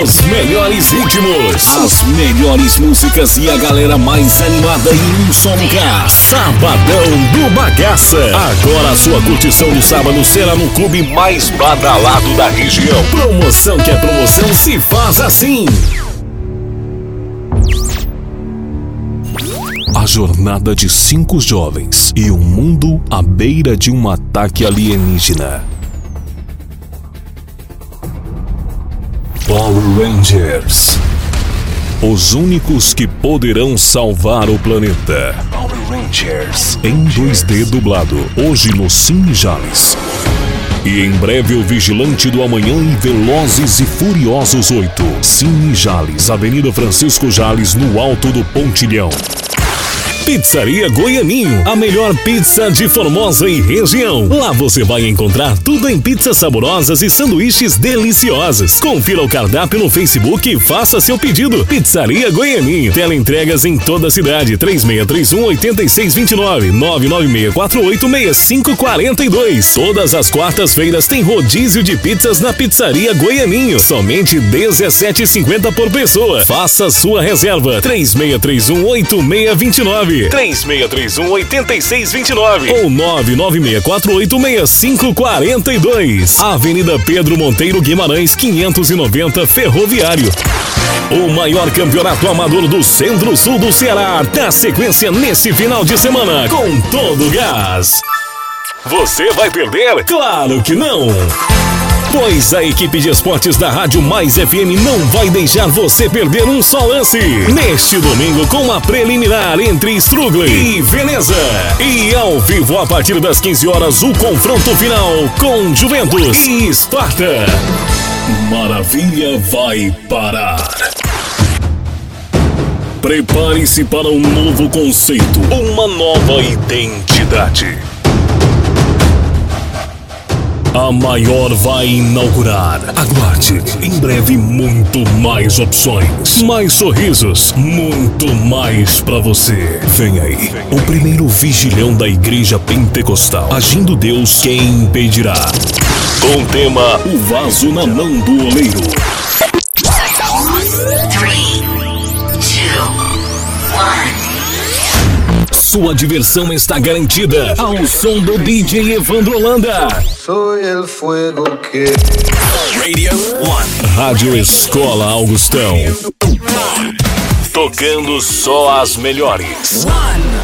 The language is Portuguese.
Os melhores ritmos, as melhores músicas e a galera mais animada em um só lugar. Sabadão do Bagaça. Agora a sua curtição do sábado será no clube mais badalado da região. Promoção que é promoção se faz assim. A jornada de 5 jovens e o mundo à beira de um ataque alienígena. Power Rangers. Os únicos que poderão salvar o planeta. Power Rangers. Em 2D dublado, hoje no Cine Jales. E em breve o Vigilante do Amanhã e Velozes e Furiosos 8. Cine Jales, Avenida Francisco Jales, no alto do Pontilhão. Pizzaria Goianinho, a melhor pizza de Formosa e região. Lá você vai encontrar tudo em pizzas saborosas e sanduíches deliciosos. Confira o cardápio no Facebook e faça seu pedido. Pizzaria Goianinho. Teleentregas em toda a cidade. 3631-8629, 99648-6542. Todas as quartas-feiras tem rodízio de pizzas na Pizzaria Goianinho. Somente R$17,50 por pessoa. Faça sua reserva. 3631-8629. 3631-8629 ou 99648-6542. Avenida Pedro Monteiro Guimarães 590, Ferroviário. O maior campeonato amador do Centro-Sul do Ceará dá sequência nesse final de semana com todo o gás. Você vai perder? Claro que não! Pois a equipe de esportes da Rádio Mais FM não vai deixar você perder um só lance. Neste domingo, com a preliminar entre Struggle e Veneza. E ao vivo, a partir das 15 horas, o confronto final com Juventus e Esparta. Maravilha vai parar. Prepare-se para um novo conceito, uma nova identidade. A maior vai inaugurar. Aguarde. Em breve, muito mais opções. Mais sorrisos. Muito mais pra você. Vem aí. O primeiro vigilhão da Igreja Pentecostal. Agindo Deus, quem impedirá? Com o tema O Vaso na Mão do Oleiro. 3, 2, 1. Sua diversão está garantida ao som do DJ Evandro Holanda. Soy el fuego que... Radio 1. Rádio Escola Augustão. Tocando só as melhores. 1.